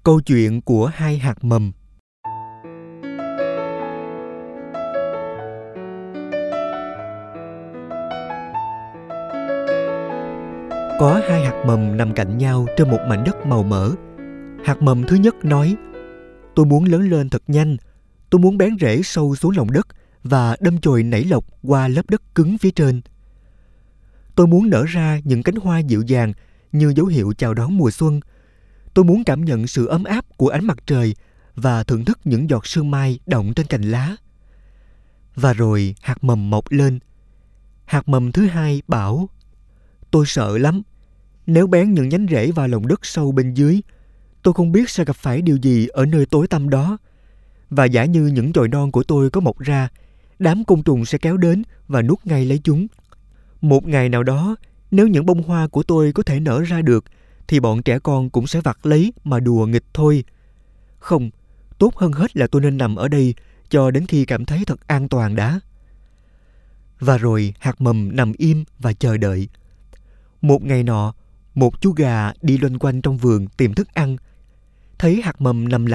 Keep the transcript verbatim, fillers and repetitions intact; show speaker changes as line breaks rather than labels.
Câu chuyện của hai hạt mầm. Có hai hạt mầm nằm cạnh nhau trên một mảnh đất màu mỡ. Hạt mầm thứ nhất nói: tôi muốn lớn lên thật nhanh. Tôi muốn bén rễ sâu xuống lòng đất và đâm chồi nảy lộc qua lớp đất cứng phía trên. Tôi muốn nở ra những cánh hoa dịu dàng như dấu hiệu chào đón mùa xuân. Tôi muốn cảm nhận sự ấm áp của ánh mặt trời và thưởng thức những giọt sương mai đọng trên cành lá. Và rồi hạt mầm mọc lên. Hạt mầm thứ hai bảo: tôi sợ lắm. Nếu bén những nhánh rễ vào lòng đất sâu bên dưới, tôi không biết sẽ gặp phải điều gì ở nơi tối tăm đó. Và giả như những chồi non của tôi có mọc ra, đám côn trùng sẽ kéo đến và nuốt ngay lấy chúng. Một ngày nào đó, nếu những bông hoa của tôi có thể nở ra được, thì bọn trẻ con cũng sẽ vặt lấy mà đùa nghịch thôi. Không, tốt hơn hết là tôi nên nằm ở đây cho đến khi cảm thấy thật an toàn đã. Và rồi hạt mầm nằm im và chờ đợi. Một ngày nọ, một chú gà đi loanh quanh trong vườn tìm thức ăn. Thấy hạt mầm nằm